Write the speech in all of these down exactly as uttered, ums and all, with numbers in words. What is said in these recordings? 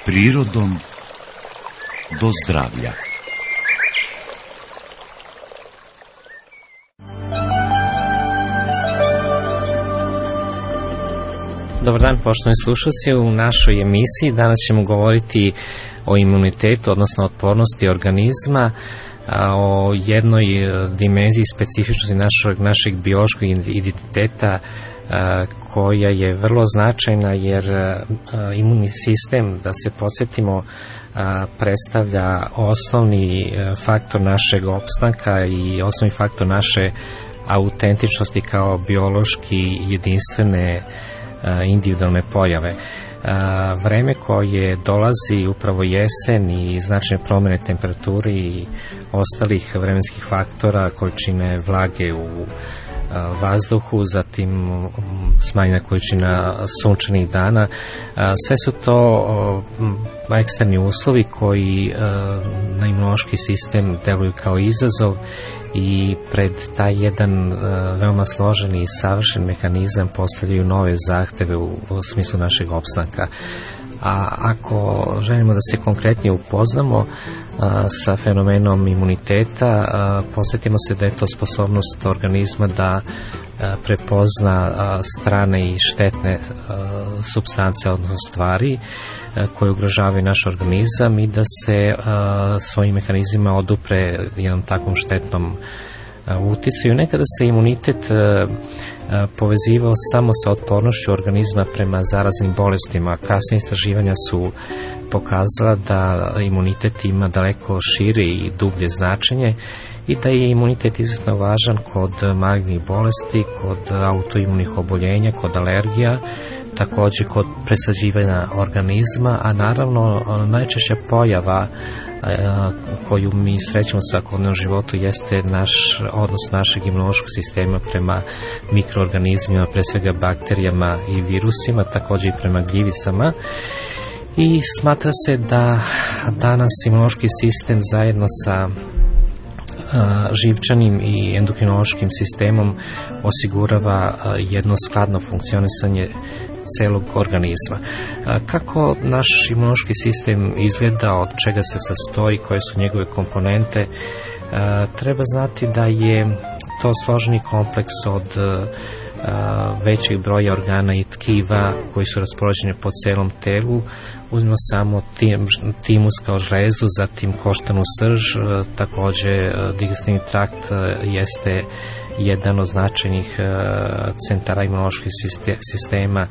Prirodom do zdravlja. Dobar dan, poštovani slušalci. U našoj emisiji danas ćemo govoriti o imunitetu, odnosno otpornosti organizma, o jednoj dimenziji specifičnosti našeg, našeg biološkog identiteta koja je vrlo značajna, jer imunni sistem, da se podsjetimo, predstavlja osnovni faktor našeg opstanka i osnovni faktor naše autentičnosti kao biološki jedinstvene individualne pojave. Vreme koje dolazi, upravo jesen i značajne promjene temperature i ostalih vremenskih faktora, količine vlage u vazduhu, zatim smanjena količina sunčanih dana, sve su to eksterni uslovi koji na imunološki sistem deluju kao izazov i pred taj jedan veoma složeni i savršen mehanizam postavljaju nove zahteve u, u smislu našeg opstanka. A ako želimo da se konkretnije upoznamo a, sa fenomenom imuniteta, a, podsjetimo se da je to sposobnost organizma da a, prepozna a, strane i štetne a, supstance, odnosno stvari a, koje ugrožavaju naš organizam i da se a, svojim mehanizmima odupre jednom takvom štetnom uticaju. Nekada se imunitet a, a, povezivao samo sa otpornošću organizma prema zaraznim bolestima. Kasnije istraživanja su pokazala da imunitet ima daleko šire i dublje značenje i da je imunitet izuzetno važan kod malignih bolesti, kod autoimunih oboljenja, kod alergija, također kod presađivanja organizma, a naravno najčešća pojava koju mi srećemo u svakodnevnom životu jeste naš odnos našeg imunološkog sistema prema mikroorganizmima, pre svega bakterijama i virusima, također i prema gljivicama. I smatra se da danas imunološki sistem zajedno sa živčanim i endokrinološkim sistemom osigurava jedno skladno funkcionisanje celog organizma. Kako naš imunološki sistem izgleda, od čega se sastoji, koje su njegove komponente, treba znati da je to složeni kompleks od većeg broja organa i tkiva koji su raspoređeni po celom telu. Uzmimo samo tim, timus kao žlezu, zatim koštanu srž, također digestivni trakt jeste jedan od značajnih centara imunoloških sistema.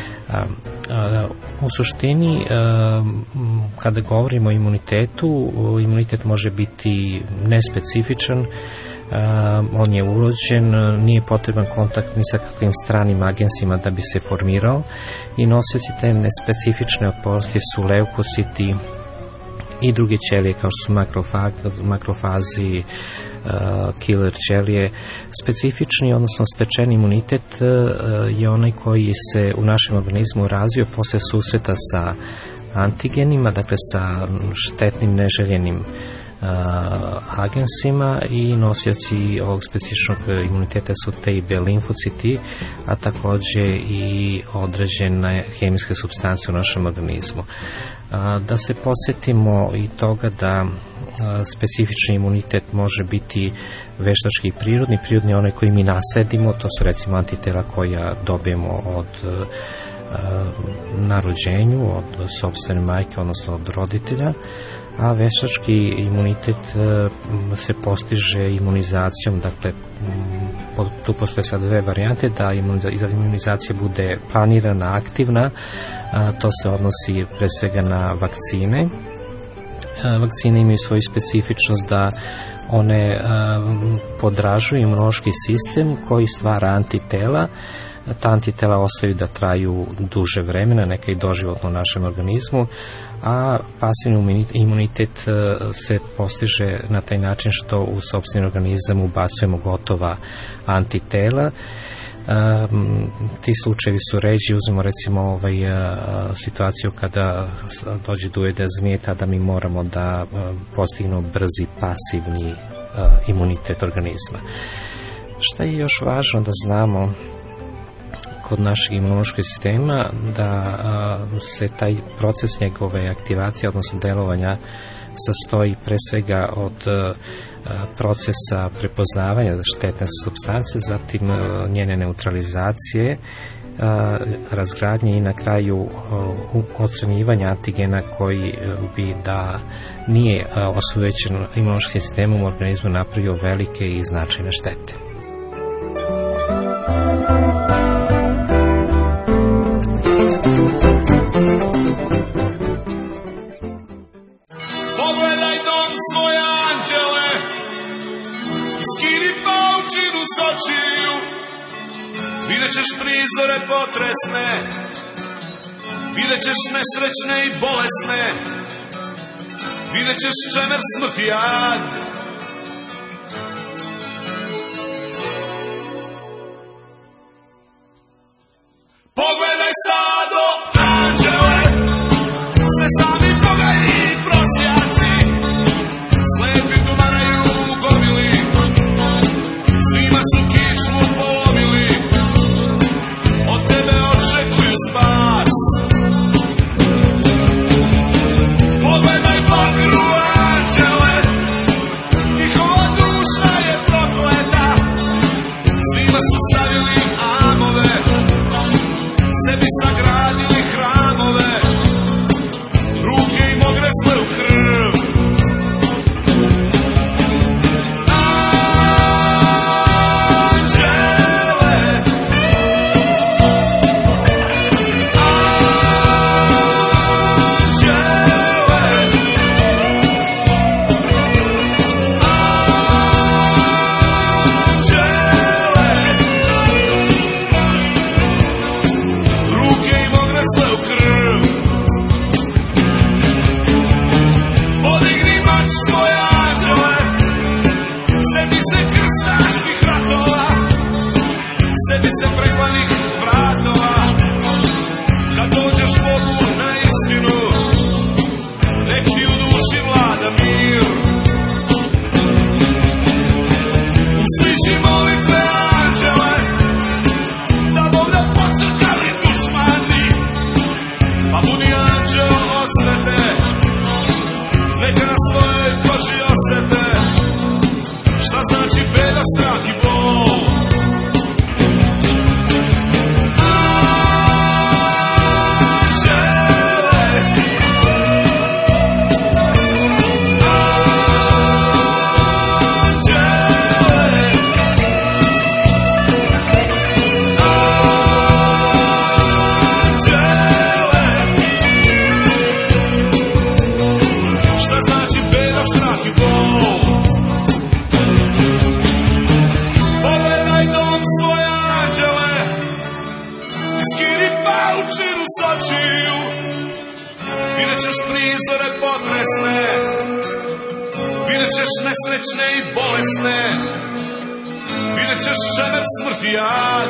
U suštini, kada govorimo o imunitetu, imunitet može biti nespecifičan, on je urođen, nije potreban kontakt ni sa kakvim stranim agensima da bi se formirao i nosioci te nespecifične otpornosti su leukociti i druge ćelije kao što su makrofag, makrofazi, uh, killer ćelije. Specifični, odnosno stečeni imunitet uh, je onaj koji se u našem organizmu razvio posle susreta sa antigenima, dakle sa štetnim neželjenim Uh, agensima, i nosioci ovog specifičnog imuniteta su T i B limfociti, a također i određene hemijske supstance u našem organizmu. Uh, da se podsjetimo i toga da uh, specifični imunitet može biti veštački i prirodni. Prirodni je onaj koji mi nasledimo, to su recimo antitela koja dobijemo od uh, na rođenju, od sopstvene majke, odnosno od roditelja, a veštački imunitet se postiže imunizacijom. Dakle, tu postoje sad dve varijante, da imunizacija bude planirana, aktivna. To se odnosi pre svega na vakcine. Vakcine imaju svoju specifičnost da one podražuju imunološki sistem koji stvara antitela. Ta antitela ostaju da traju duže vremena, neka i doživotno u našem organizmu, a pasivni imunitet se postiže na taj način što u sopstveni organizam ubacujemo gotova antitela. Um, ti slučajevi su ređi. Uzmemo recimo ovaj, uh, situaciju kada dođe do ujeda zmijeta, da mi moramo da uh, postignemo brzi pasivni uh, imunitet organizma. Šta je još važno da znamo kod našeg imunološkog sistema, da se taj proces njegove aktivacije, odnosno delovanja, sastoji pre svega od procesa prepoznavanja štetne supstance, zatim njene neutralizacije, razgradnje i na kraju ocenjivanja antigena koji bi, da nije osvećen imunološkim sistemom u organizmu, napravio velike i značajne štete. Pogledaj dom svoje anđele, iskini paučinu s očiju, vidjet ćeš prizore potresne, vidjet ćeš nesrećne i bolesne, vidjet ćeš čemer smrt i jad. Pogledaj sado anđele, sve sami bogaji i prosjaci, slepi dumaraju u gomili, svima su kičmu polomili, od tebe očekuju spas. Pogledaj bagru anđele, njihova duša je prokleta, svima su stavili amove, sebi sagradili hramove, ruke im ogresle u krv. Anđele, ruke im ogresle u krv. Podigni mač svoje anđele, seti se krstaških ratova, seti se preglanih vratova. Kad dođeš Bogu na istinu, nek ti u duši vlada mir. Usliši molitve anđele, da Bog da pocrkali dušmani, pa budi anđel osvete, neka na svojoj koži osete šta znači beda, strah i bol. Šta znači beda, strah i bol? Pogledaj dom svoje anđele, iskini paučinu s očiju, vidjet ćeš prizore potresne, vidjet ćeš nesrećne i bolesne, vidjet ćeš čemer smrt i jad.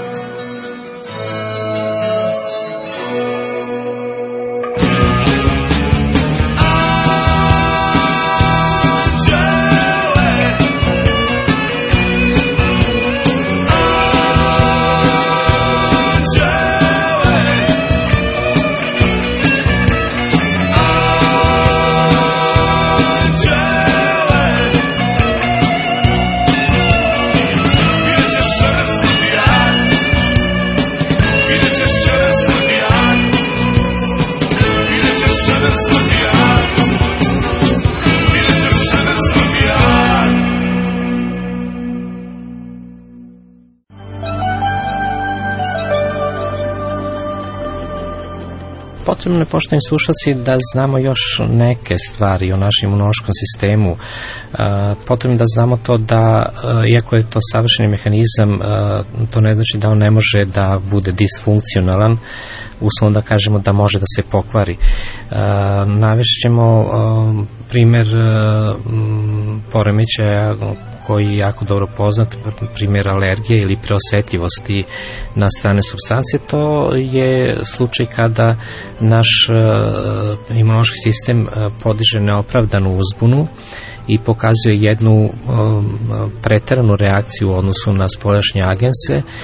Potrebno je, poštovani slušalci, da znamo još neke stvari o našem imunološkom sistemu. Potrebno je da znamo to da, iako je to savršeni mehanizam, to ne znači da on ne može da bude disfunkcionalan, uslovno da kažemo da može da se pokvari. Navešćemo primer poremećaja koji je jako dobro poznat, primjer alergije ili preosetljivosti na strane supstancije. To je slučaj kada naš imunološki sistem podiže neopravdanu uzbunu i pokazuje jednu preteranu reakciju u odnosu na spoljašnje agense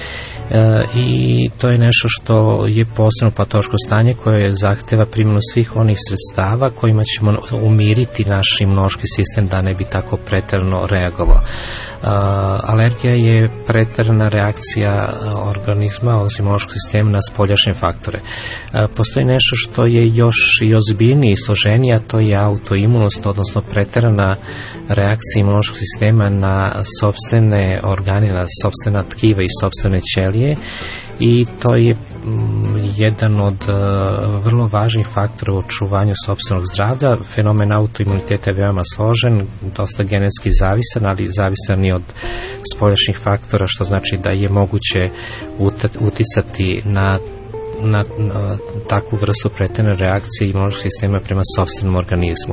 i to je nešto što je posebno patološko stanje koje zahteva primjenu svih onih sredstava kojima ćemo umiriti naš imunološki sistem da ne bi tako preterano reagovao. Alergija je preterana reakcija organizma, odnosno imunološkog sistema na spoljašnje faktore. Postoji nešto što je još i ozbiljnije i složenije, a to je autoimunost, odnosno preterana reakcija imunološkog sistema na sopstvene organe, na sopstvena tkiva i sopstvene ćelije, i to je jedan od vrlo važnih faktora u očuvanju sopstvenog zdravlja. Fenomen autoimuniteta je veoma složen, dosta genetski zavisan, ali zavisan i od spoljašnjih faktora, što znači da je moguće uticati na Na, na takvu vrstu preterne reakcije imunološkog sistema prema sopstvenom organizmu.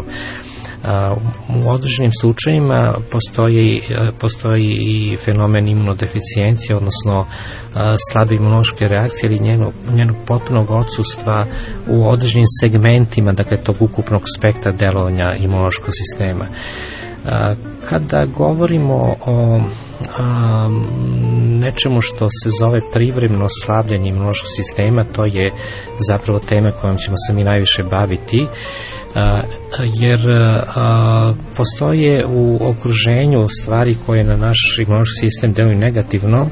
U određenim slučajima postoji, postoji i fenomen imunodeficijencije, odnosno slabe imunološke reakcije ili njenog, njenog potpunog odsustva u određenim segmentima, dakle tog ukupnog spektra delovanja imunološkog sistema. Kada govorimo o a, nečemu što se zove privremeno slabljenje imunološkog sistema, to je zapravo tema kojom ćemo se mi najviše baviti, a, jer a, postoje u okruženju stvari koje na naš imunološki sistem deluju negativno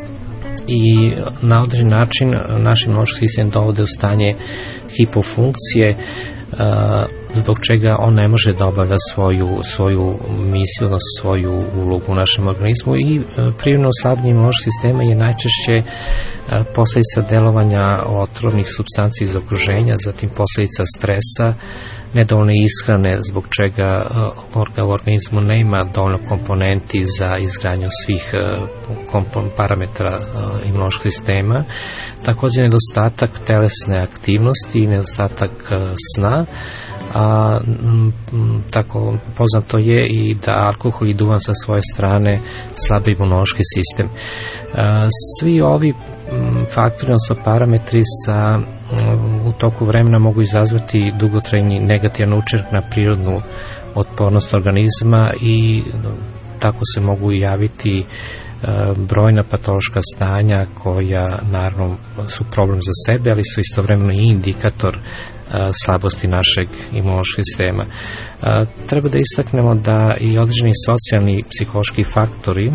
i na određen način naš imunološki sistem dovode u stanje hipofunkcije, a, zbog čega on ne može da obavlja svoju, svoju misiju, odnosno svoju ulogu u našem organizmu, i privremeno slabljenje imunološkog sistema je najčešće posljedica delovanja otrovnih supstanci iz okruženja, zatim posljedica stresa, nedovoljne ishrane, zbog čega u organizmu nema dovoljno komponenti za izgradnju svih parametara imunološkog sistema, također nedostatak telesne aktivnosti i nedostatak sna. A tako poznato je i da alkohol i duvan sa svoje strane slabi imunološki sistem. Svi ovi faktori, odnosno parametri sa, u toku vremena mogu izazvati dugotrajni negativan učinak na prirodnu otpornost organizma i tako se mogu javiti brojna patološka stanja koja naravno su problem za sebe, ali su istovremeno i indikator slabosti našeg imunološkog sistema. Treba da istaknemo da i određeni socijalni i psihološki faktori,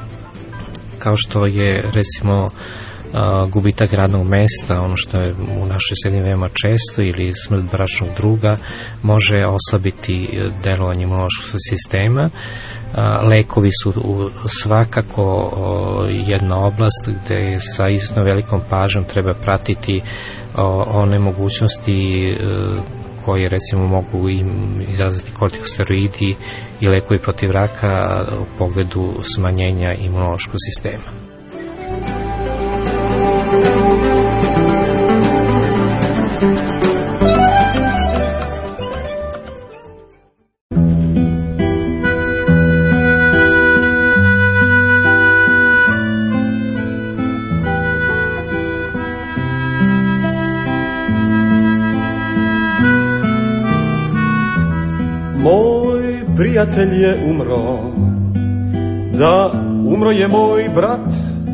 kao što je recimo gubitak radnog mesta, ono što je u našoj sredini veoma često, ili smrt bračnog druga, može oslabiti delovanje imunološkog sistema. Lekovi su svakako jedna oblast gde sa izuzetno velikom pažnjom treba pratiti one mogućnosti koje recimo mogu im izazvati kortikosteroidi i lekovi protiv raka u pogledu smanjenja imunološkog sistema. Prijatelj je umro, da umro je moj brat.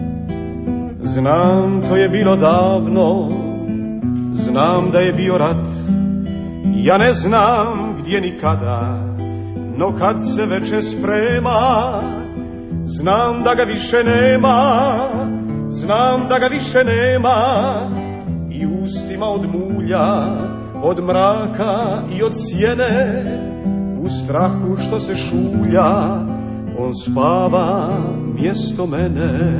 Znam, to je bilo davno, znam da je bio rat. Ja ne znam gdje ni kada, no kad se veče sprema, znam da ga više nema, znam da ga više nema. I ustima od mulja, od mraka i od sjene, u strahu što se šulja, on spava mjesto mene.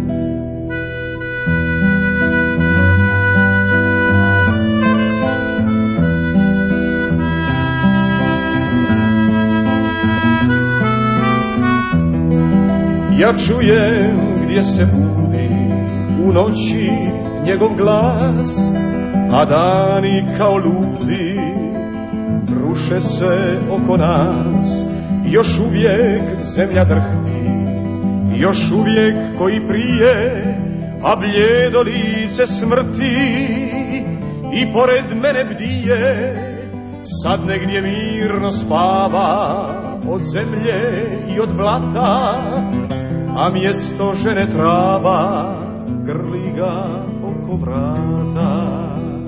Ja čujem gdje se budi u noći njegov glas, a dani kao ludi ruše se oko nas. Još uvijek zemlja drhti, još uvijek koji prije, a bljedo lice smrti i pored mene bdije. Sad negdje mirno spava od zemlje i od blata, a mjesto žene trava grli ga oko vrata.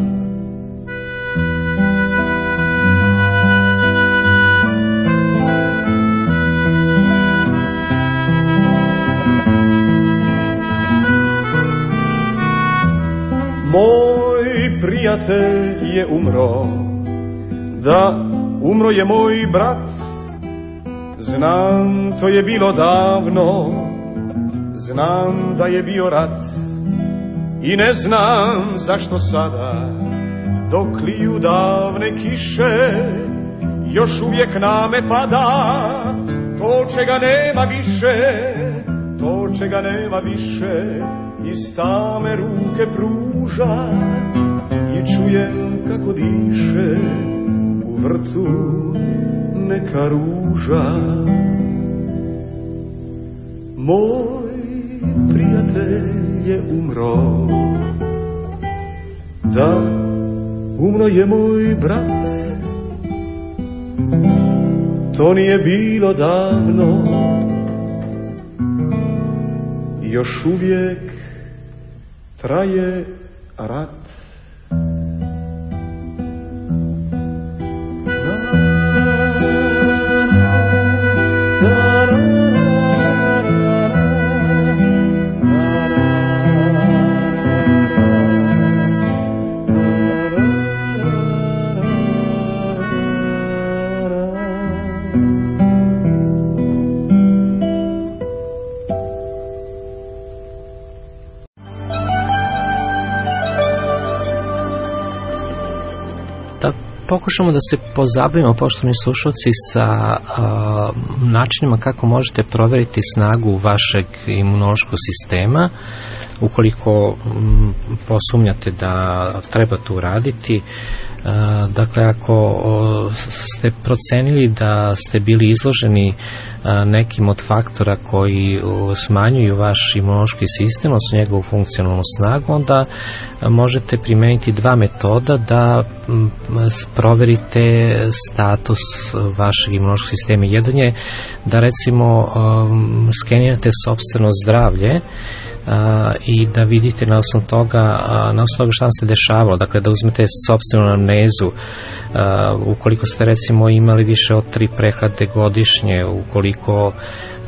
Moj prijatelj je umro, da umro je moj brat. Znam, to je bilo davno, znam da je bio rat. I ne znam zašto sada, dok liju davne kiše, još uvijek na me pada to čega nema više, to čega nema više. Iz tame ruke pruža i čujem kako diše u vrtu neka ruža. Moj prijatelj je umro, da umro je moj brat. To nije bilo davno, još uvijek traje rat. Pokušamo da se pozabavimo, poštovani slušalci, sa a, načinima kako možete proveriti snagu vašeg imunološkog sistema. Ukoliko m, posumnjate da treba to uraditi, a, dakle ako o, ste procenili da ste bili izloženi a, nekim od faktora koji o, smanjuju vaš imunološki sistem, odnosno njegovu funkcionalnu snagu, onda a, možete primeniti dva metoda da m, proverite status vašeg imunološkog sistema. Jedan je da recimo um, skenirate sopstveno zdravlje Uh, i da vidite na osnovu toga, uh, na osnovu toga šta vam se dešavalo, dakle da uzmete sopstvenu anamnezu, uh, ukoliko ste recimo imali više od tri prehlade godišnje, ukoliko uh,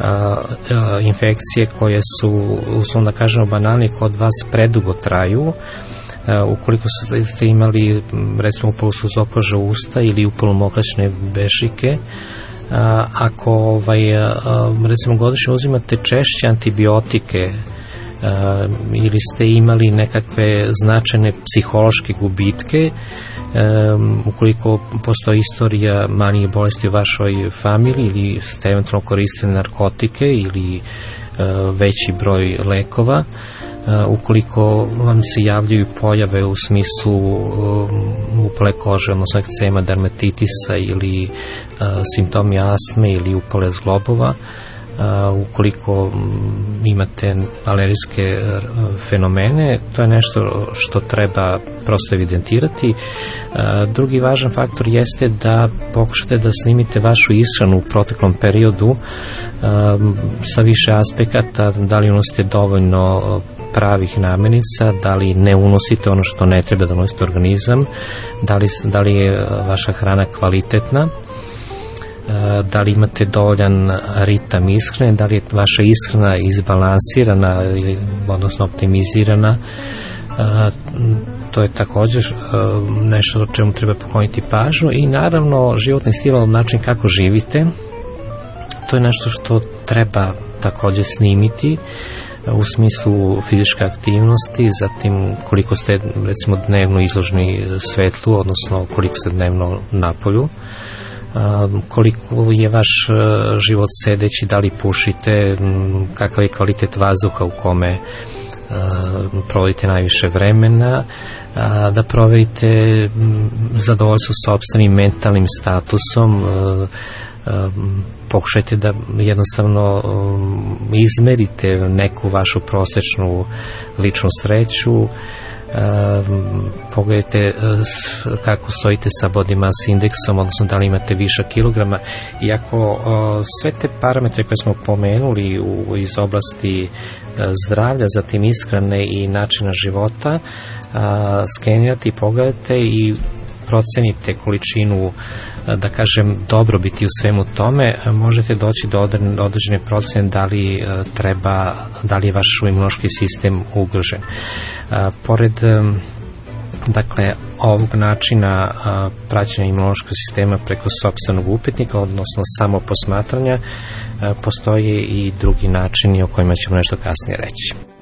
uh, infekcije koje su, uslovno da kažemo banalni, kod vas predugo traju, uh, ukoliko ste imali recimo upalu suzokože usta ili upalu mokraćne bešike, uh, ako ovaj, uh, recimo godišnje uzimate češće antibiotike, Uh, ili ste imali nekakve značajne psihološke gubitke, um, ukoliko postoji istorija manije bolesti u vašoj familiji ili ste eventualno koristili narkotike ili uh, veći broj lekova, uh, ukoliko vam se javljaju pojave u smislu um, upale kože, odnosno ekcema, dermatitisa ili uh, simptomi astme ili upale zglobova, Uh, ukoliko imate alergijske uh, fenomene, to je nešto što treba prosto evidentirati. Uh, drugi važan faktor jeste da pokušate da snimite vašu ishranu u proteklom periodu uh, sa više aspekata, da li unosite dovoljno pravih namirnica, da li ne unosite ono što ne treba da unosite organizam, da li, da li je vaša hrana kvalitetna, da li imate dovoljan ritam ishrane, da li je vaša ishrana izbalansirana, odnosno optimizirana. To je također nešto o čemu treba pokloniti pažnju. I naravno životni stil, način kako živite, to je nešto što treba također snimiti u smislu fizičke aktivnosti, zatim koliko ste recimo dnevno izloženi svetlu, odnosno koliko ste dnevno napolju, koliko je vaš život sedeći, da li pušite, kakav je kvalitet vazduha u kome provodite najviše vremena, da proverite zadovoljstvo sopstvenim mentalnim statusom, pokušajte da jednostavno izmerite neku vašu prosečnu ličnu sreću, pogledajte kako stojite sa body mass indeksom, odnosno da li imate višak kilograma. I ako sve te parametre koje smo pomenuli u, iz oblasti zdravlja, zatim ishrane i načina života, skenirate i pogledate i procenite količinu, da kažem, dobrobiti u svemu tome, možete doći do određene procene da li treba, da li je vaš imunološki sistem ugrožen. Pored dakle ovog načina praćenja imunološkog sistema preko sopstvenog upitnika, odnosno samo posmatranja, postoje i drugi načini o kojima ćemo nešto kasnije reći.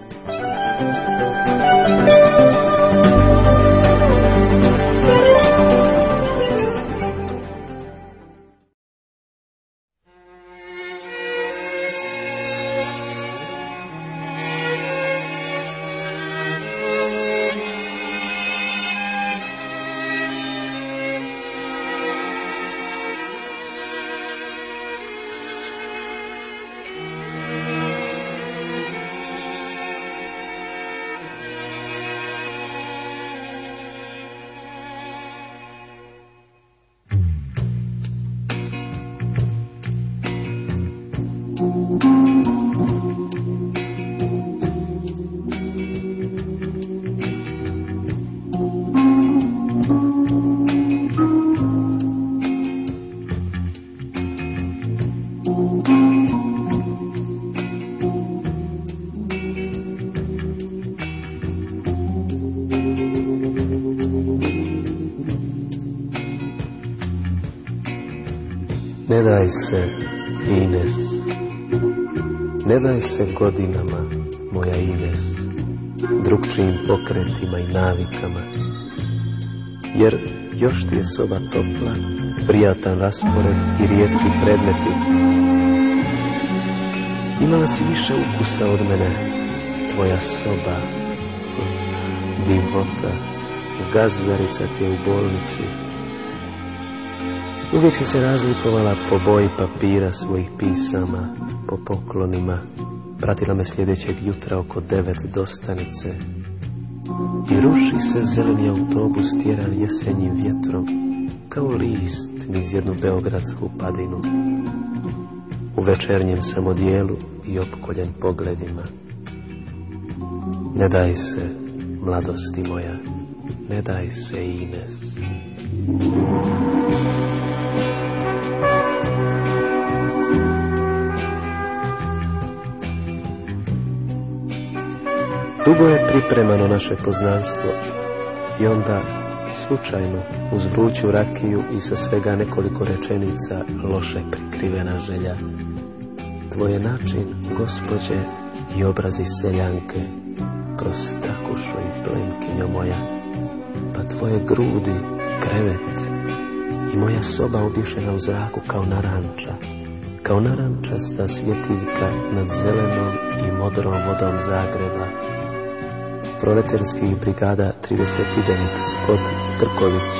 Ne daj se, Ines, ne daj se godinama, moja Ines, drugčijim pokretima i navikama, jer još ti je soba topla, prijatan raspored i rijetki predmeti. Imala si više ukusa od mene, tvoja soba, divota, gazdarica ti je u bolnici. Uvijek si se razlikovala po boji papira svojih pisama, po poklonima. Pratila me sljedećeg jutra oko devet do stanice. I ruši se zeleni autobus tjeran jesenjim vjetrom, kao list niz jednu beogradsku padinu. U večernjem sam odijelu i opkoljen pogledima. Ne daj se, mladosti moja, ne daj se, Ines. Dugo je pripremano naše poznanstvo i onda, slučajno, uz vruću rakiju i sa svega nekoliko rečenica loše prikrivena želja. Tvoje način, gospođe, i obrazi seljanke, prostakušo i plemkinjo moja, pa tvoje grudi, krevet i moja soba obješena u zraku kao naranča, kao narančasta svjetiljka nad zelenom i modrom vodom Zagreba. Proleterskih brigada trideset devet kod Krković.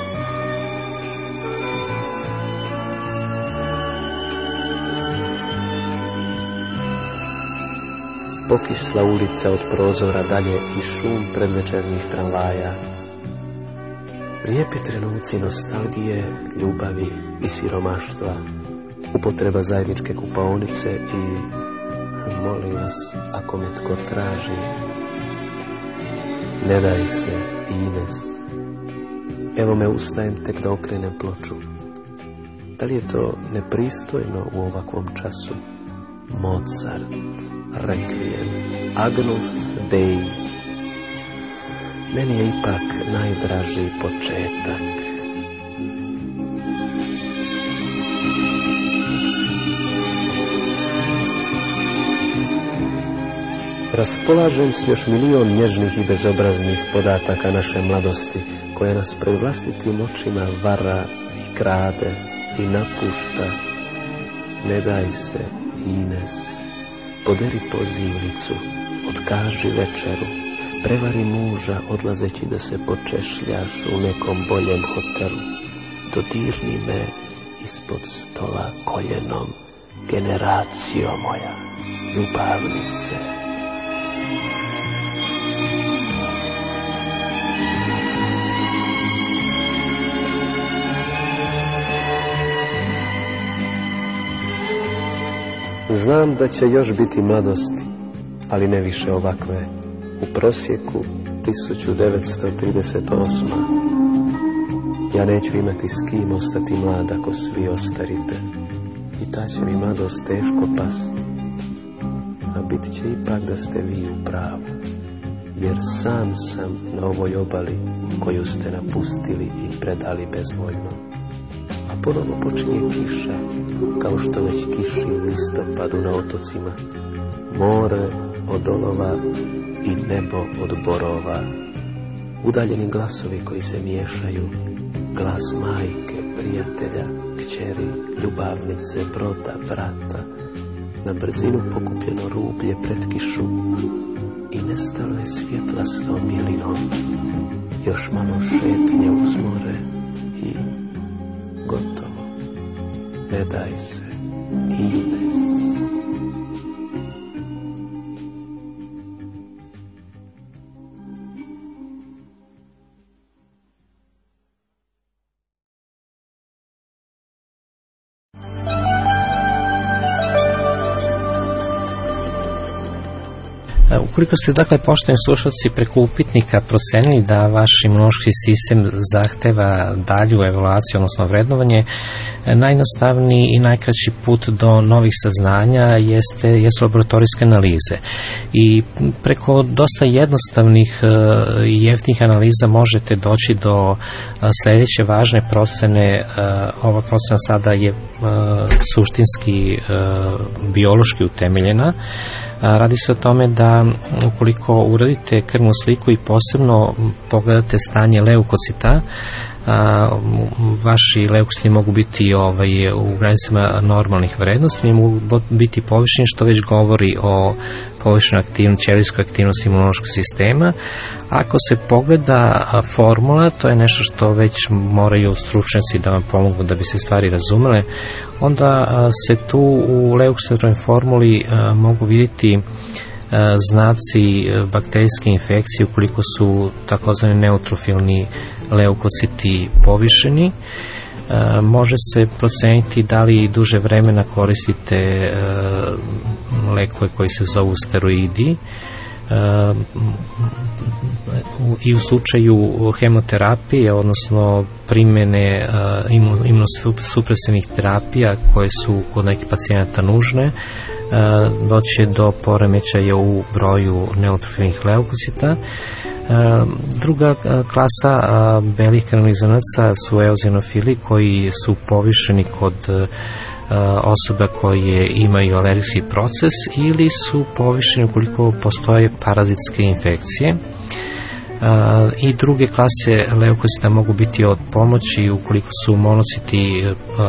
Pokisla ulica od prozora dalje i šum predvečernjih tramvaja. Lijepi trenuci nostalgije, ljubavi i siromaštva. Upotreba zajedničke kupaonice i, molim vas, ako me tko traži, ne daj se, Ines. Evo me ustajem tek da okrenem ploču. Da li je to nepristojno u ovakvom času? Mozart, Requiem, Agnus Dei. Meni je ipak najdraži početak. Raspolažem s još milion nježnih i bezobraznih podataka naše mladosti, koja nas pred vlastitim očima vara i krade i napušta. Ne daj se, Ines, poderi pozivnicu, otkaži večeru, prevari muža odlazeći da se počešljaš u nekom boljem hotelu, dodirni me ispod stola koljenom, generacijo moja, ljubavnice. Znam da će još biti mladosti, ali ne više ovakve. U prosjeku tisuću devetsto trideset osma. Ja neću imati s kim ostati mlad ako svi ostarite. I ta će mi mladost teško pasti. A bit će ipak da ste vi u pravu. Jer sam sam na ovoj obali koju ste napustili i predali bezvoljno. A ponovno počinje kiša, kao što već kiši u listopadu na otocima. More od olova i nebo od borova. Udaljeni glasovi koji se miješaju. Glas majke, prijatelja, kćeri, ljubavnice, broda, brata. Na brzinu pokupljeno rublje pred kišu. I nestalo je svjetlastom milinom. Još malo šetnje uz more i gotovo. Ne daj se, Ines. Ukoliko ste, dakle, poštovani slušalci, preko upitnika procenili da vaš imunološki sistem zahteva dalju evaluaciju, odnosno vrednovanje, najjednostavniji i najkraći put do novih saznanja jeste, jesu laboratorijske analize. I preko dosta jednostavnih i jeftinih analiza možete doći do sljedeće važne procene. Ova procena sada je suštinski biološki utemeljena. Radi se o tome da ukoliko uradite krvnu sliku i posebno pogledate stanje leukocita, vaši leukociti mogu biti ovaj, u granicama normalnih vrednosti, mogu biti povišeni, što već govori o povišenoj aktivnosti, ćelijskoj aktivnosti imunološkog sistema. Ako se pogleda formula, to je nešto što već moraju stručnjaci da vam pomogu da bi se stvari razumele, onda se tu u leukocitovoj formuli mogu vidjeti znaci bakterijske infekcije ukoliko su takozvani neutrofilni leukociti povišeni. Može se proceniti da li duže vremena koristite lekove koji se zovu steroidi i u slučaju hemoterapije, odnosno primjene imunosupresivnih terapija koje su kod nekih pacijenata nužne, doći do poremećaja u broju neutrofilnih leukocita. Druga klasa belih krvnih zrnaca su eozinofili koji su povišeni kod osoba koje imaju alergijski proces ili su povišeni ukoliko postoje parazitske infekcije. I druge klase leukocita mogu biti od pomoći ukoliko su monociti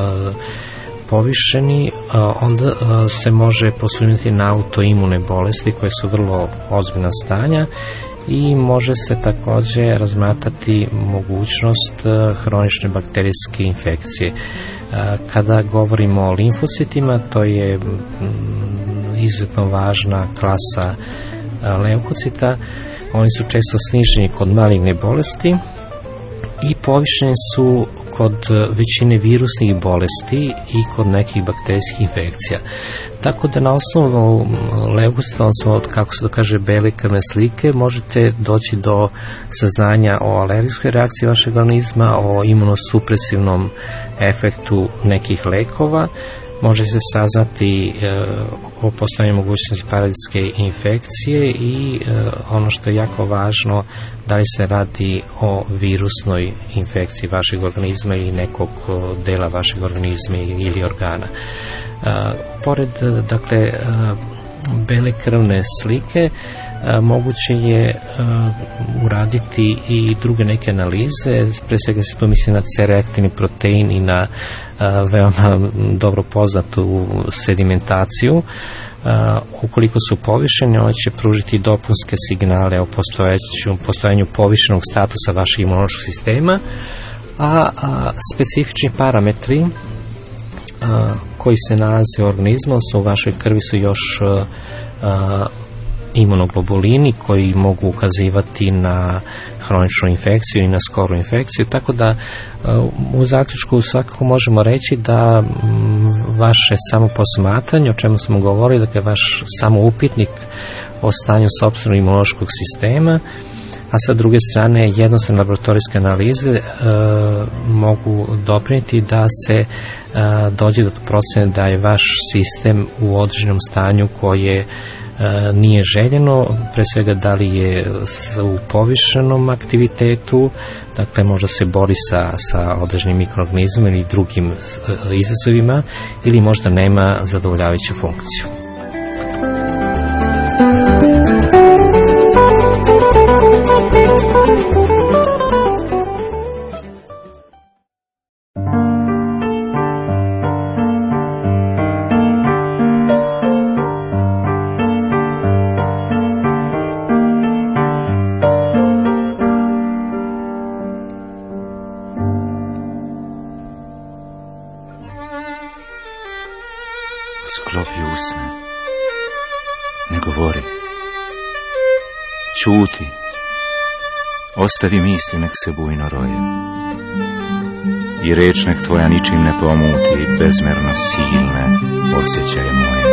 povišeni, onda se može posumnjati na autoimune bolesti koje su vrlo ozbiljna stanja i može se također razmatrati mogućnost hronične bakterijske infekcije. Kada govorimo o limfocitima, to je izuzetno važna klasa leukocita. Oni su često sniženi kod maligne bolesti i povišeni su kod većine virusnih bolesti i kod nekih bakterijskih infekcija. Tako da na osnovu leukocita, odnosno kako se to kaže bele krvne slike, možete doći do saznanja o alergijskoj reakciji vašeg organizma, o imunosupresivnom efektu nekih lekova. Može se saznati e, o postojanju mogućnosti parazitske infekcije i e, ono što je jako važno, da li se radi o virusnoj infekciji vašeg organizma ili nekog dela vašeg organizma ili organa. E, pored, dakle, e, bele krvne slike, moguće je uh, uraditi i druge neke analize. Pre svega se tu misli na C-reaktivni protein i na uh, veoma dobro poznatu sedimentaciju. Uh, ukoliko su povišeni, oni će pružiti dopunske signale o postojanju povišenog statusa vašeg imunološkog sistema, a, a specifični parametri a, koji se nalaze u organizmu, odnosno u vašoj krvi, su još a, a, imunoglobulini koji mogu ukazivati na hroničnu infekciju i na skoru infekciju, tako da u zaključku svakako možemo reći da vaše samo posmatranje, o čemu smo govorili, dakle vaš samo upitnik o stanju sopstvenog imunološkog sistema, a sa druge strane jednostavne laboratorijske analize e, mogu doprinijeti da se e, dođe do procene da je vaš sistem u određenom stanju koje e, nije željeno, pre svega da li je u povišenom aktivitetu, dakle možda se bori sa, sa određenim mikroorganizmom ili drugim e, izazovima, ili možda nema zadovoljavajuću funkciju. Sklopi usne, ne govori, ćuti, ostavi misli nek se bujno roje, i reč nek tvoja ničim ne pomuti bezmerno silne osjećaje moje.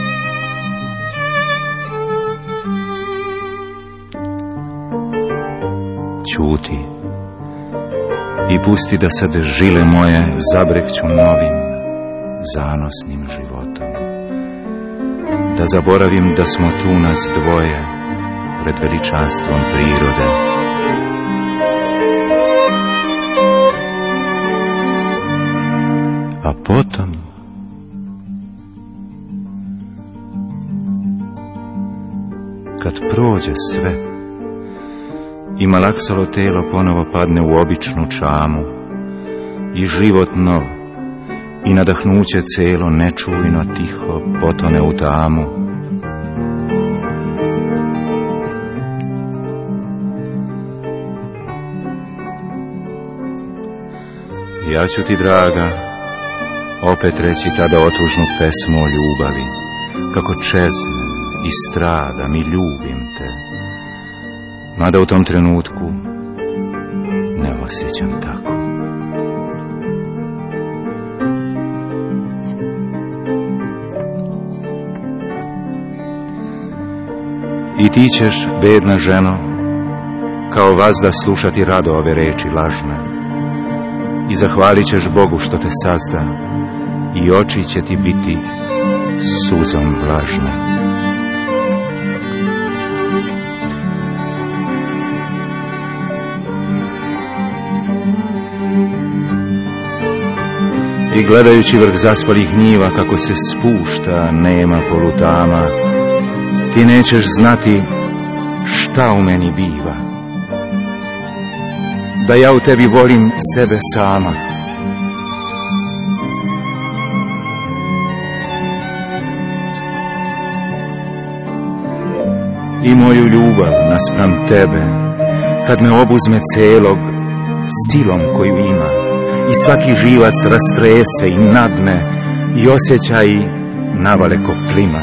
Ćuti i pusti da sad žile moje zabrekću novim zanosnim životom, da zaboravim da smo tu nas dvoje pred veličanstvom prirode. A potom kad prođe sve i malaksalo telo ponovo padne u običnu čamu i život nov i nadahnuće celo nečujno tiho potone u tamu, ja ću ti, draga, opet reći tada otužnu pesmu o ljubavi, kako čeznem i stradam i ljubim te, mada u tom trenutku ne osjećam tako. I ti ćeš, bedna ženo, kao vazda slušati rado ove reči lažne i zahvalit ćeš Bogu što te sazda i oči će ti biti suzom vlažne. I gledajući vrh zaspalih njiva kako se spušta nema polutama, ti nećeš znati šta u meni biva, da ja u tebi volim sebe sama. I moju ljubav naspram tebe, kad me obuzme celog silom koju ima, i svaki živac rastrese i nagne, i osjećaji navale ko plima.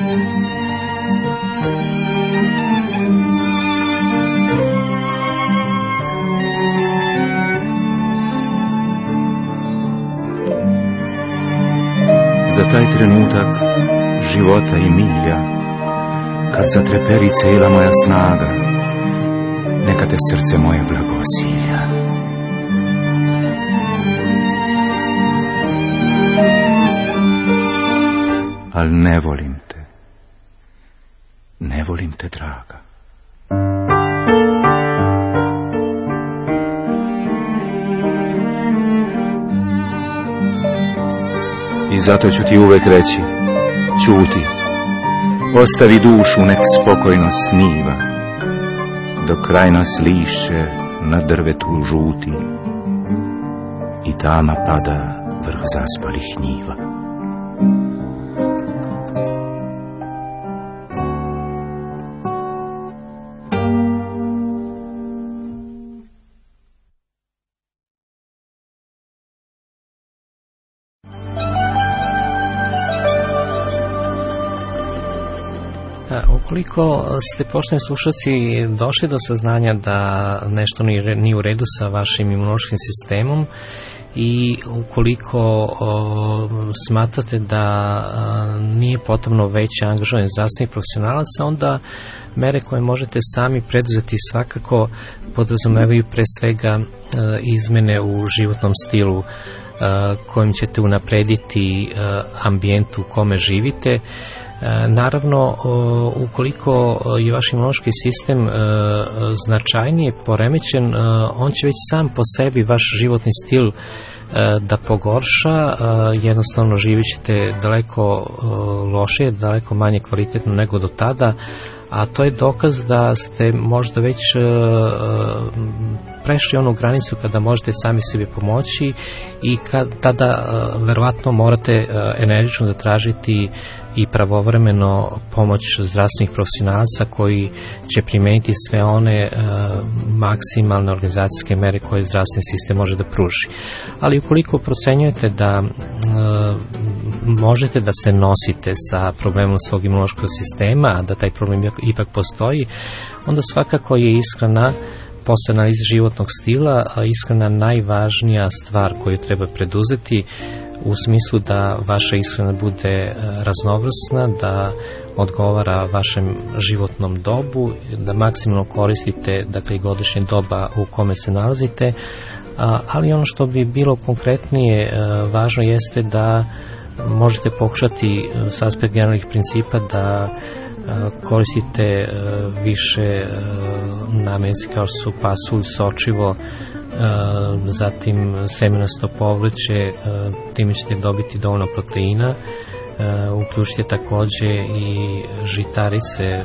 Za taj trenutak života i milja, kad zatreperi cijela moja snaga, neka te srce moje blagosilja. Al ne volim te, ne volim te, draga. I zato ću ti uvek reći, ćuti, ostavi dušu nek spokojno sniva, dok kraj nas lišće na drvetu žuti i tama pada vrh zaspalih njiva. Ukoliko ste, poštovani slušalci, došli do saznanja da nešto nije u redu sa vašim imunološkim sistemom i ukoliko o, smatrate da a, nije potrebno veće angažovanje zdravstvenih profesionalaca, onda mere koje možete sami preduzeti svakako podrazumevaju pre svega a, izmene u životnom stilu a, kojim ćete unaprediti a, ambijent u kome živite. Naravno, ukoliko je vaš imunološki sistem značajnije poremećen, on će već sam po sebi vaš životni stil da pogorša, jednostavno živjet ćete daleko lošije, daleko manje kvalitetno nego do tada, a to je dokaz da ste možda već prešli onu granicu kada možete sami sebi pomoći i kad, tada verovatno morate energično da tražiti i pravovremeno pomoć zdravstvenih profesionalaca koji će primeniti sve one e, maksimalne organizacijske mere koje zdravstveni sistem može da pruži. Ali ukoliko procenjujete da e, možete da se nosite sa problemom svog imunološkog sistema, a da taj problem ipak postoji, onda svakako je ishrana posle analize životnog stila, a ishrana najvažnija stvar koju treba preduzeti u smislu da vaša ishrana bude raznovrsna, da odgovara vašem životnom dobu, da maksimalno koristite dakle godišnje doba u kome se nalazite, ali ono što bi bilo konkretnije važno jeste da možete pokušati s aspekt generalnih principa da koristite više namirnica kao što su pasulj, sočivo, zatim semenasto povrće, time ćete dobiti dovoljno proteina. Uključite takođe i žitarice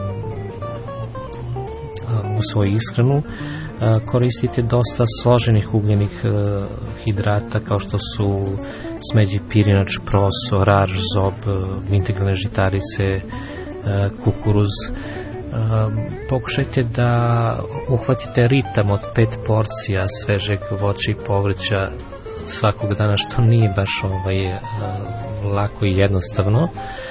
u svoju ishranu. Koristite dosta složenih ugljenih hidrata kao što su smeđi pirinač, proso, raž, zob, integralne žitarice, kukuruz. Pokušajte da uhvatite ritam od pet porcija svežeg voća i povrća svakog dana, što nije baš ovaj, lako i jednostavno.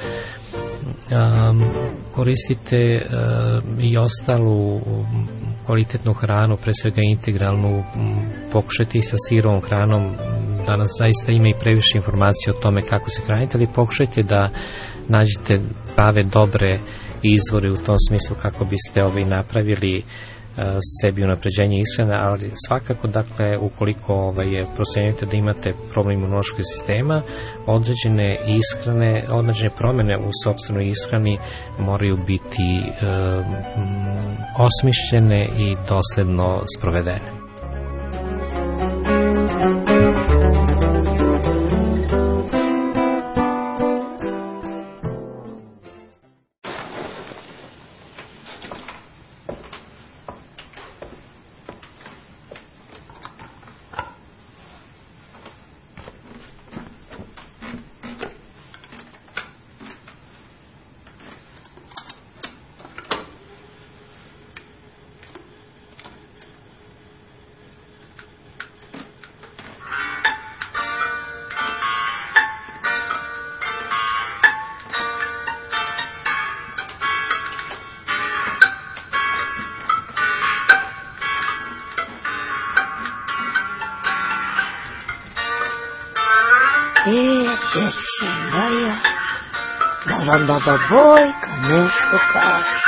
Koristite i ostalu kvalitetnu hranu, pre svega integralnu. Pokušajte i sa sirovom hranom. Danas zaista ima i previše informacije o tome kako se hranite, ali pokušajte da nađete prave, dobre izvore u tom smislu kako biste ovaj napravili uh, sebi unapređenje ishrane, ali svakako, dakle, ukoliko ovaj, procenjujete da imate problem imunološkog sistema, određene ishrane, određene promene u sopstvenoj ishrani moraju biti uh, osmišljene i dosledno sprovedene. E, deco moja, da vam baba Bojka nešto kaže.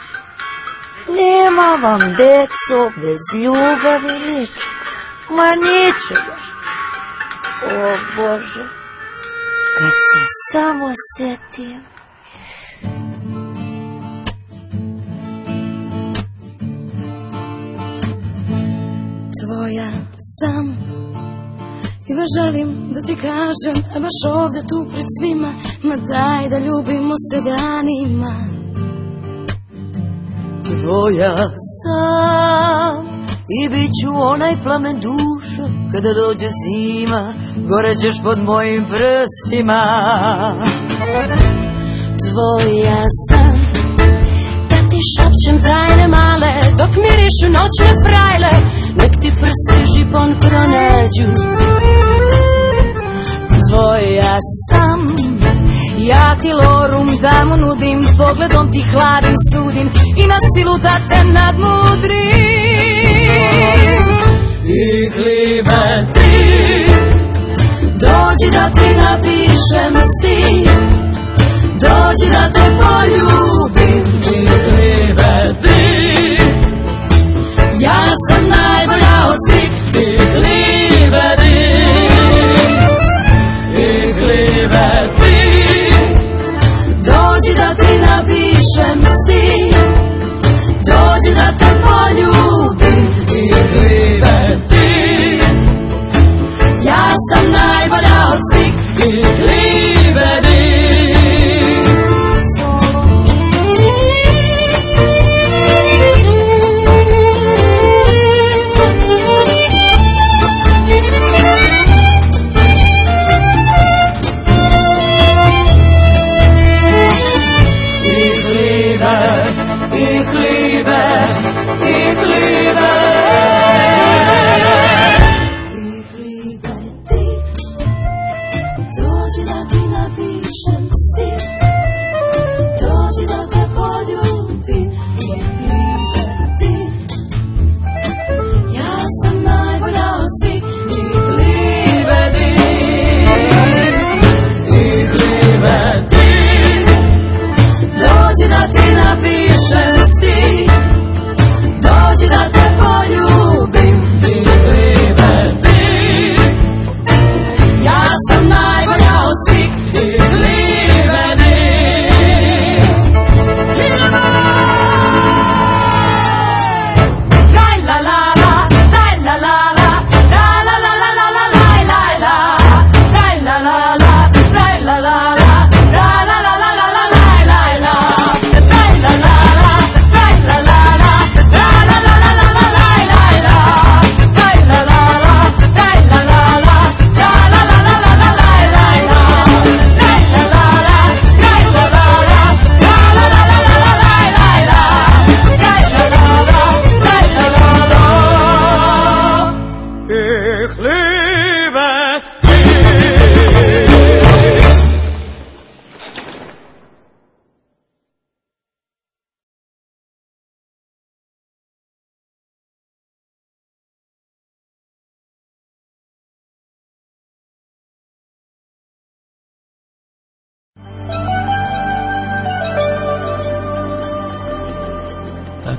Nema vam, deco, bez ljubavi ničega, ma ničega. O Bože, kad se samo sjetim. Tvoja sam i baš želim da ti kažem, a baš ovde tu pred svima, ma daj da ljubimo se danima. Tvoja sam i bit ću onaj plamen duša, kada dođe zima, gorećeš pod mojim prstima. Tvoja sam, da ti šapćem tajne male, dok mirišu noćne frajle, nek ti prsti žipon pronađu. Tvoja sam, ja ti lorum da mu nudim, pogledom ti hladim, sudim i na silu da te nadmudrim. I klibe ti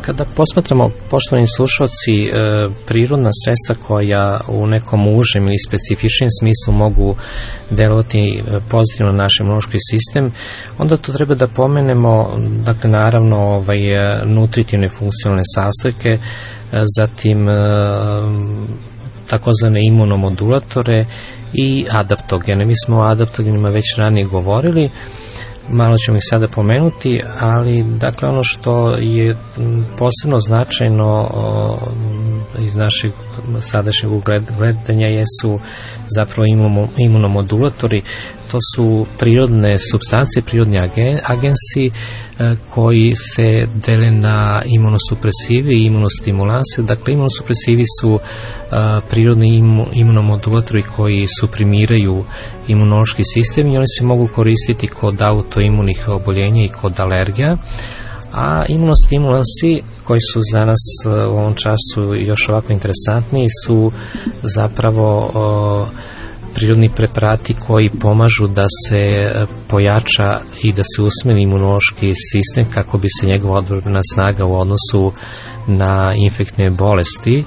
Kada posmatramo, poštovani slušalci, prirodna sredstva koja u nekom užem ili specifičnim smislu mogu delovati pozitivno na naš imunološki sistem, onda to treba da pomenemo, dakle, naravno, ovaj, nutritivne funkcionalne sastojke, zatim takozvane imunomodulatore i adaptogene. Mi smo o adaptogenima već ranije govorili, malo ćemo ih sada pomenuti, ali dakle ono što je posebno značajno iz našeg sadašnjeg gledanja jesu zapravo imunomodulatori. To su prirodne supstance, prirodni agensi koji se dele na imunosupresivi i imunostimulanse. Dakle, imunosupresivi su prirodni imunomodulatori koji suprimiraju imunološki sistem i oni se mogu koristiti kod autoimunih oboljenja i kod alergija, a imunostimulansi koji su za nas u ovom času još ovako interesantniji su zapravo prirodni preparati koji pomažu da se pojača i da se usmeni imunološki sistem kako bi se njegova odbrana snaga u odnosu na infektne bolesti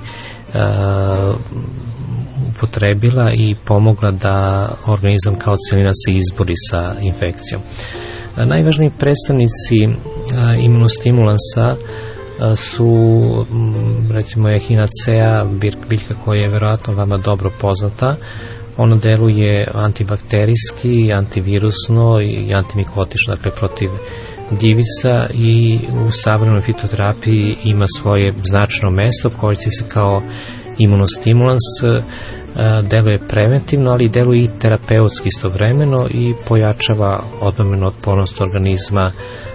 upotrebila i pomogla da organizam kao celina se izbori sa infekcijom. Najvažniji predstavnici imunostimulansa su recimo echinacea, biljka koja je verovatno vama dobro poznata. Ono deluje antibakterijski, antivirusno i antimikotično, dakle protiv gljivica, i u savremenoj fitoterapiji ima svoje značajno mesto, koristi se kao imunostimulans, deluje preventivno, ali deluje i terapeutski istovremeno i pojačava odbrambenu otpornost organizma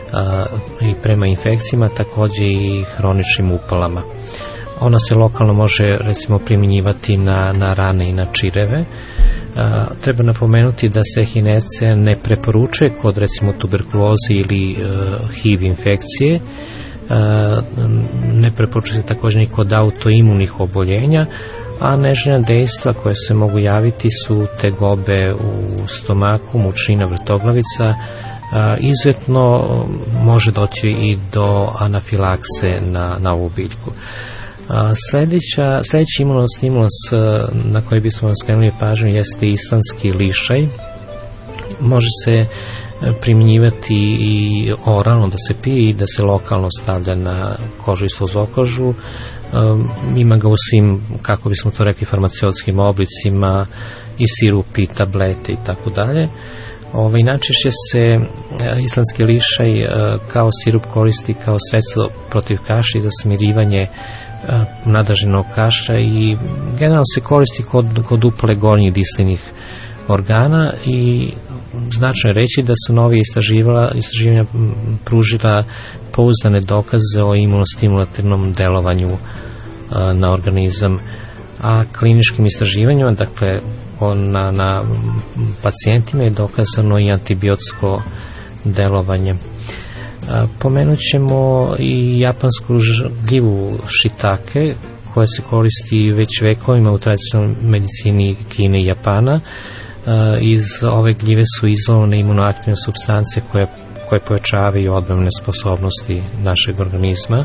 i prema infekcijama, takođe i hroničnim upalama. Ona se lokalno može recimo primjenjivati na, na rane i na čireve. A, treba napomenuti da se echinacea ne preporučuje kod recimo tuberkuloze ili uh, H I V infekcije, a, ne preporučuje se također ni kod autoimunih oboljenja, a neželjena dejstva koje se mogu javiti su tegobe u stomaku, mučnina, vrtoglavica. A, izuzetno može doći i do anafilakse na, na ovu biljku. Sljedeća, sljedeći imunostimulans na koji bismo vam skrenuli pažnju jeste islandski lišaj. Može se primjenjivati i oralno, da se pije i da se lokalno stavlja na kožu i suzokožu. Ima ga u svim, kako bismo to rekli, farmaceutskim oblicima, i sirupi, i tablete i tako dalje. Ovaj, najčešće se islandski lišaj kao sirup koristi kao sredstvo protiv kašlja i za smirivanje nadaženog kašlja i generalno se koristi kod, kod upale gornjih disajnih organa, i značajno je reći da su novi istraživanja pružila pouzdane dokaze o imunostimulativnom delovanju na organizam, a kliničkim istraživanjima, dakle na, na pacijentima, je dokazano i antibiotsko delovanje. Pomenut ćemo i japansku gljivu shiitake, koja se koristi već vekovima u tradicionalnoj medicini Kine i Japana. Iz ove gljive su izolovane imunoaktivne supstance koje, koje pojačavaju odbrambene sposobnosti našeg organizma.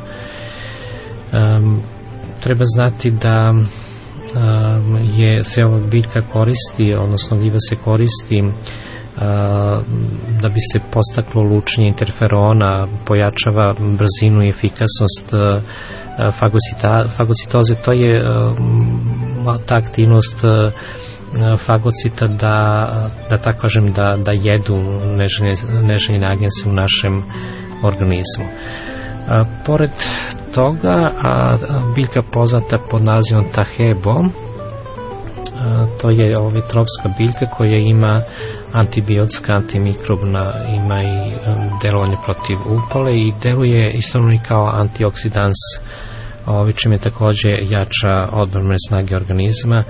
Treba znati da je se ova biljka koristi, odnosno gljiva se koristi da bi se podstaklo lučenje interferona, pojačava brzinu i efikasnost fagocita, fagocitoze. To je ta aktivnost fagocita da, da tako kažem, da, da jedu neželjene agense u našem organizmu. A, pored toga, a, biljka poznata pod nazivom tahebo, a, to je ova tropska biljka koja ima antibiotska, antimikrobna, ima i delovanje protiv upale i deluje istovremeno kao antioksidans, ovaj, čim je takođe jača odbrambene snage organizma.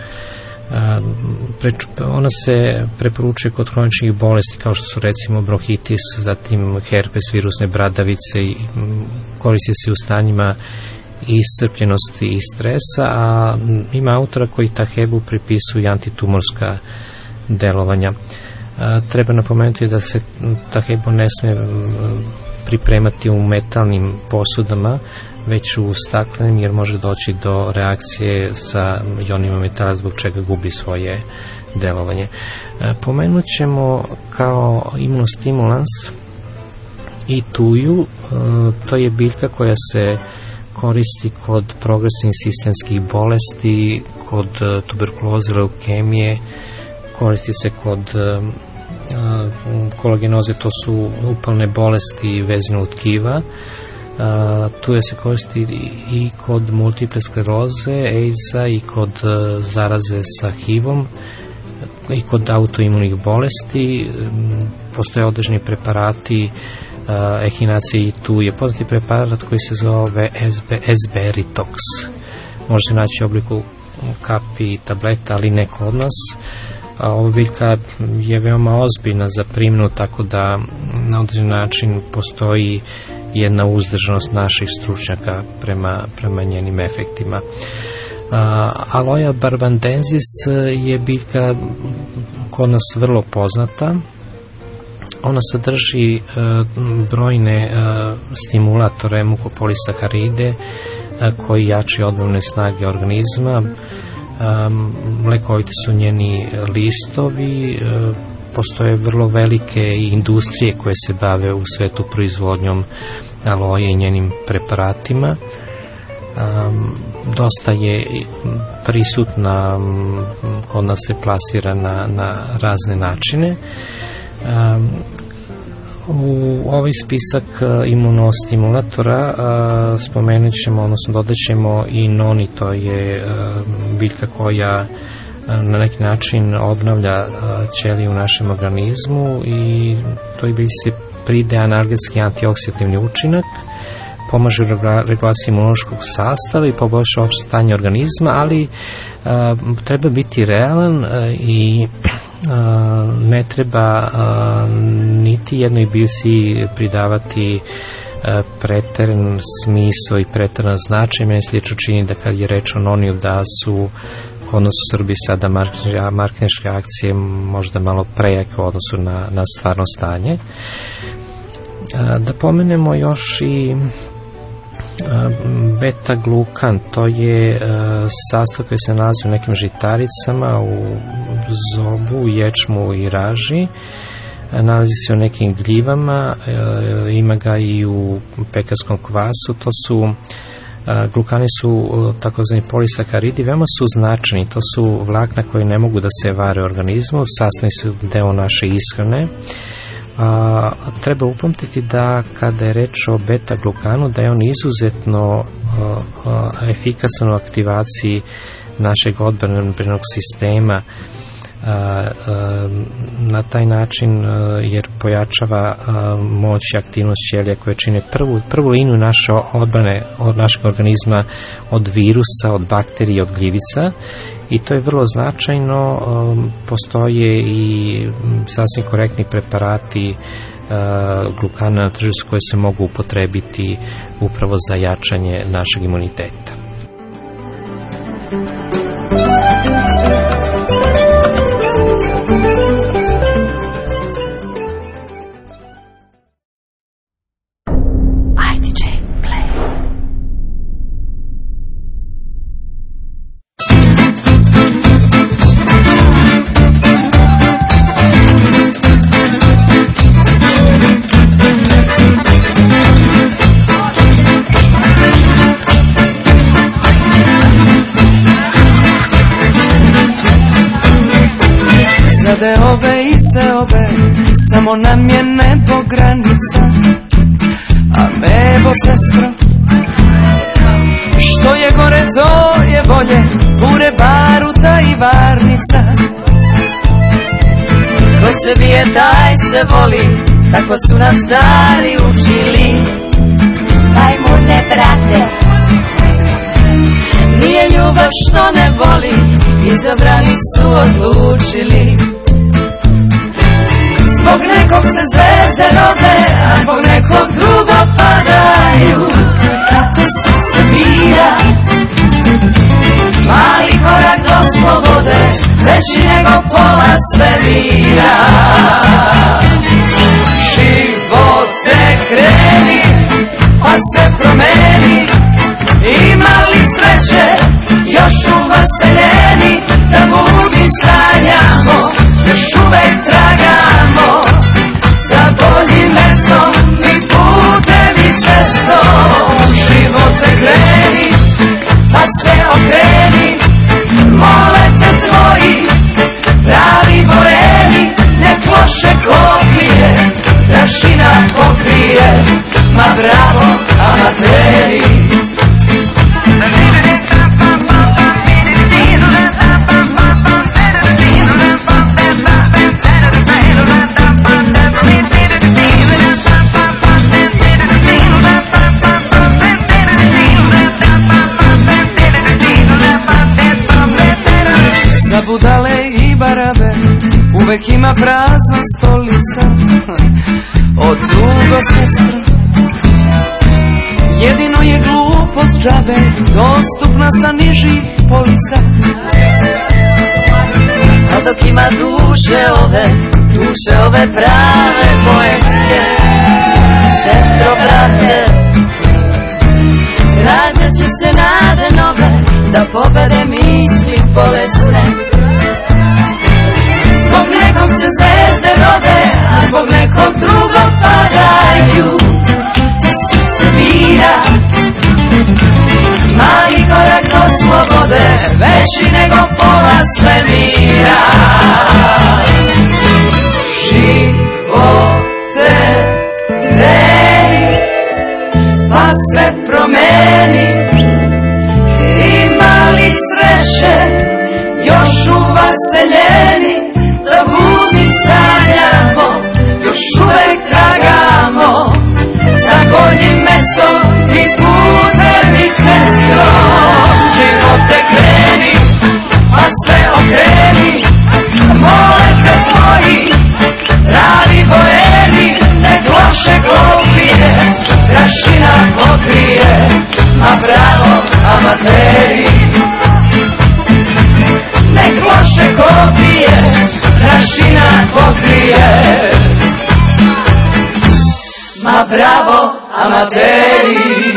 Ona se preporučuje kod hroničnih bolesti kao što su recimo bronhitis, zatim herpes, virusne bradavice, i koristi se u stanjima iscrpljenosti i stresa, a ima autora koji tahebu pripisuju antitumorska delovanja. Treba napomenuti da se tahebu ne sme pripremati u metalnim posudama, već u staklenim, jer može doći do reakcije sa jonima metala zbog čega gubi svoje delovanje. Pomenut ćemo kao imunostimulans i tuju. To je biljka koja se koristi kod progresivnih sistemskih bolesti, kod tuberkuloze, leukemije, koristi se kod kolagenoze, to su upalne bolesti vezane od tkiva. Tuja se koristi i kod multiple skleroze, AIDS-a i kod zaraze sa H I V-om i kod autoimunih bolesti. Postoje određeni preparati ehinacije i tuje. Poznati preparat koji se zove Esberitox. Može se naći u obliku kapi i tableta, ali ne kod nas. Ova biljka je veoma ozbiljna za primjenu, tako da na određen način postoji jedna uzdržanost naših stručnjaka prema, prema njenim efektima. Aloja barbandensis je biljka kod nas vrlo poznata. Ona sadrži brojne stimulatore, mukopolisakaride koji jačaju odbrambene snage organizma. Lekoviti su njeni listovi. Postoje vrlo velike industrije koje se bave u svetu proizvodnjom aloje i njenim preparatima. Dosta je prisutna, kod nas se plasira na, na razne načine. U ovaj spisak imunostimulatora spomenut ćemo, odnosno dodat ćemo i noni, to je biljka koja na neki način obnavlja ćelije u našem organizmu i toj biljci se pridaje analgetski antioksidativni učinak, pomaže u regulaciji imunološkog sastava i poboljša opšte stanje organizma, ali a, treba biti realan a, i a, ne treba a, niti jednoj biljci pridavati a, preteren smisao i preteran značaj. Meni slično čini da kad je reč o noniju da su kod nas u Srbiji sada marketinške akcije možda malo prejake u odnosu na, na stvarno stanje. A, da pomenemo još i beta-glukan, to je sastav koji se nalazi u nekim žitaricama, u zobu, ječmu i raži. Nalazi se u nekim gljivama, ima ga i u pekarskom kvasu. To su glukani su takozvani polisakaridi, veoma su značajni. To su vlakna koji ne mogu da se vare u organizmu, sastavni su deo naše ishrane. A, treba upamtiti da kada je reč o beta-glukanu da je on izuzetno a, a, efikasan u aktivaciji našeg odbrambenog sistema a, a, na taj način a, jer pojačava a, moć i aktivnost ćelija koje čine prvu, prvu liniju naše odbrane od našeg organizma od virusa, od bakterija, od gljivica. I to je vrlo značajno. Postoje i sasvim korektni preparati glukana na tržištu koje se mogu upotrebiti upravo za jačanje našeg imuniteta. Seobe i seobe, samo nam je nebo granica. A nebo, sestro, što je gore to je bolje, pure baruta i varnica. Ko se bije taj se voli, tako su nas stari učili. Majmune brate, nije ljubav što ne voli, izabrani su odlučili. Zbog nekog se zvezde rode, a zbog nekog drugog padaju. Kako srce bira, mali korak do slobode, veći nego pola svemira. Živote kreni, pa se promeni, imali sreće, još uvaseljeni, da budi sanjamo, još uvek tragamo za boljim mestom i putem i cestom. Živote kreni, pa se okreni, mole te tvoji pravi boemi, nek loše kopije prašina pokrije, ma bravo amateri. Za budale i barabe uvek ima prazna stolica. Od tugo sestra, jedino je glupost džabe, dostupna sa nižih polica. A dok ima duše ove, duše ove prave poetske, sestro, brate, rađat će se nade nove, da pobede misli bolesne. Zbog nekog se zvezde rode, a zbog nekog drugog padaju, te srce bira. Mali korak do slobode, veći nego pola svemira. Živote kreni, pa sve promeni. Imali sreće, još uvaseljeni, da budi sanjamo, još uvek tragamo za boljim mestom i putem i cestom. Živote kreni, pa sve okreni, mole te tvoji pravi boemi, nek loše kopije prašina pokrije, a bravo amateri. Nek loše kopije prašina pokrije, ma bravo amateri.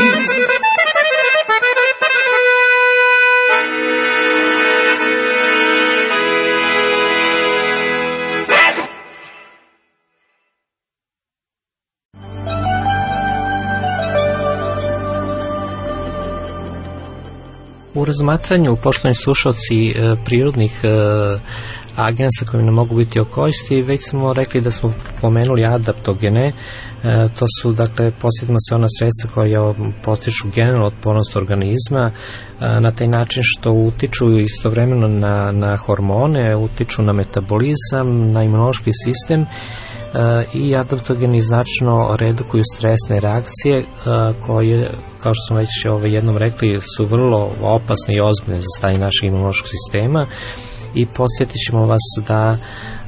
U razmatranju, poštovani slušalci, prirodnih agensa koji nam mogu biti od koristi, već smo rekli da smo pomenuli adaptogene. To su, dakle, posjetimo se ona sredstva koja potiču generalnu otpornost organizma na taj način što utiču istovremeno na, na hormone, utiču na metabolizam, na imunološki sistem i adaptogeni značno redukuju stresne reakcije koje, kao što smo već jednom rekli, su vrlo opasne i ozbiljne za stanje našeg imunološkog sistema. I podsjetit ćemo vas da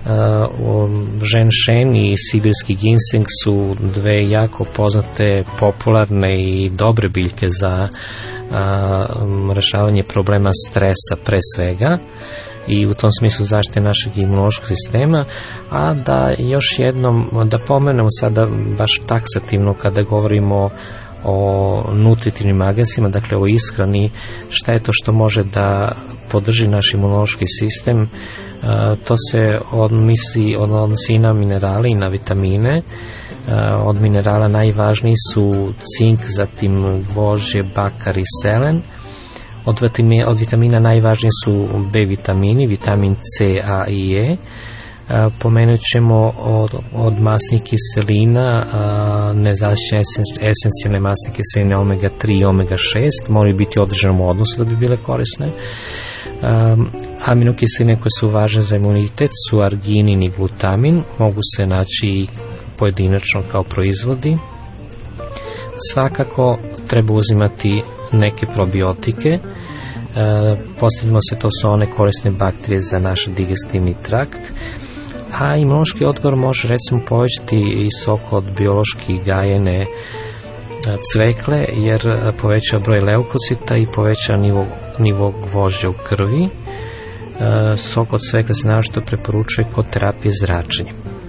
ženšen i sibirski ginseng su dve jako poznate, popularne i dobre biljke za rešavanje problema stresa pre svega i u tom smislu zaštite našeg imunološkog sistema. A da još jednom da pomenemo sada baš taksativno kada govorimo o nutritivnim agensima, dakle o ishrani, šta je to što može da podrži naš imunološki sistem. To se odnosi, odnosi i na minerale i na vitamine. Od minerala najvažniji su cink, zatim gvožđe, bakar i selen. Od vitamina, od vitamina najvažniji su B vitamini, vitamin C, A i E. Pomenut ćemo od, od masnih kiselina, nezavisne esencijalne masne kiseline omega tri i omega šest, moraju biti u određenom odnosu da bi bile korisne. Aminokiseline koje su važne za imunitet su arginin i glutamin, mogu se naći i pojedinačno kao proizvodi. Svakako treba uzimati neke probiotike. Posjetimo se, to su one korisne bakterije za naš digestivni trakt. A imunološki odgovor može recimo povećati i sok od biološki gajene cvekle, jer poveća broj leukocita i poveća nivo, nivo gvožđa u krvi. Sok od cvekle se naročito preporučuje kod terapije zračenja.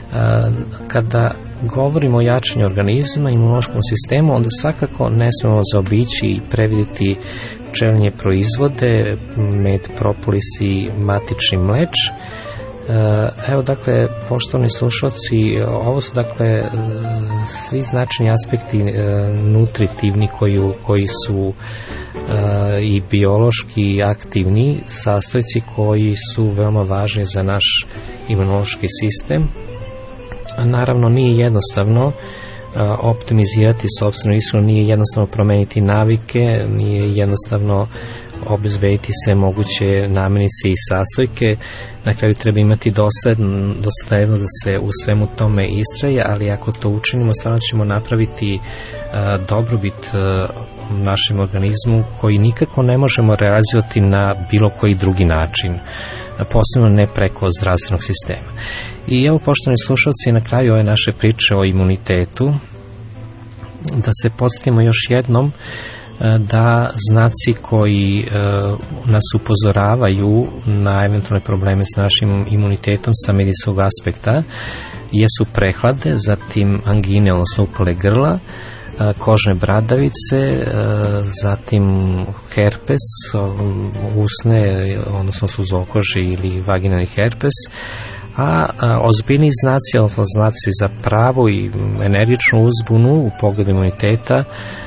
Kada govorimo o jačanju organizma i imunološkom sistemu, onda svakako ne smemo zaobići i previdjeti pčelinje proizvode, med, propolis i matični mleč. Evo, dakle, poštovani slušalci, ovo su, dakle, svi značajni aspekti nutritivni koji, koji su i biološki aktivni sastojci koji su veoma važni za naš imunološki sistem. Naravno, nije jednostavno optimizirati sopstvenu ishranu, nije jednostavno promeniti navike, nije jednostavno obezbediti sve moguće namirnice i sastojke. Na kraju treba imati doslednost da se u svemu tome istraje, ali ako to učinimo, stvarno ćemo napraviti dobrobit našem organizmu koji nikako ne možemo realizovati na bilo koji drugi način, posebno ne preko zdravstvenog sistema. I evo, poštovani slušalci, na kraju ove naše priče o imunitetu, da se podsjetimo još jednom da znaci koji nas upozoravaju na eventualne probleme s našim imunitetom sa medicinskog aspekta jesu prehlade, zatim angine, odnosno upale grla, kožne bradavice, zatim herpes, usne, odnosno suzokoži ili vaginalni herpes, a ozbiljni znaci, odnosno znaci za pravu i energičnu uzbunu u pogledu imuniteta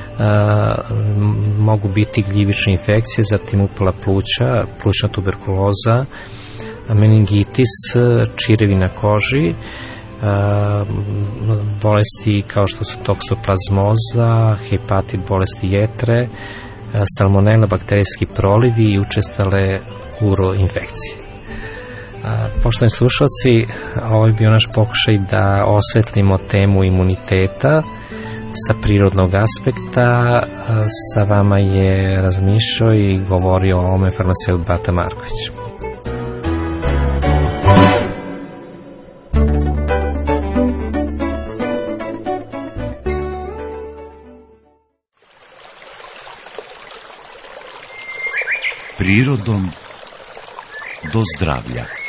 mogu biti gljivične infekcije, zatim upala pluća, plućna tuberkuloza, meningitis, čirevi na koži, bolesti kao što su toksoplazmoza, hepatit, bolesti jetre, salmonela, bakterijski prolivi i učestale uroinfekcije. Poštovani slušalci, ovo je bio naš pokušaj da osvetlimo temu imuniteta sa prirodnog aspekta. Sa vama je razmišljao i govorio o ovome farmaceut Bata Marković. Prirodom do zdravlja.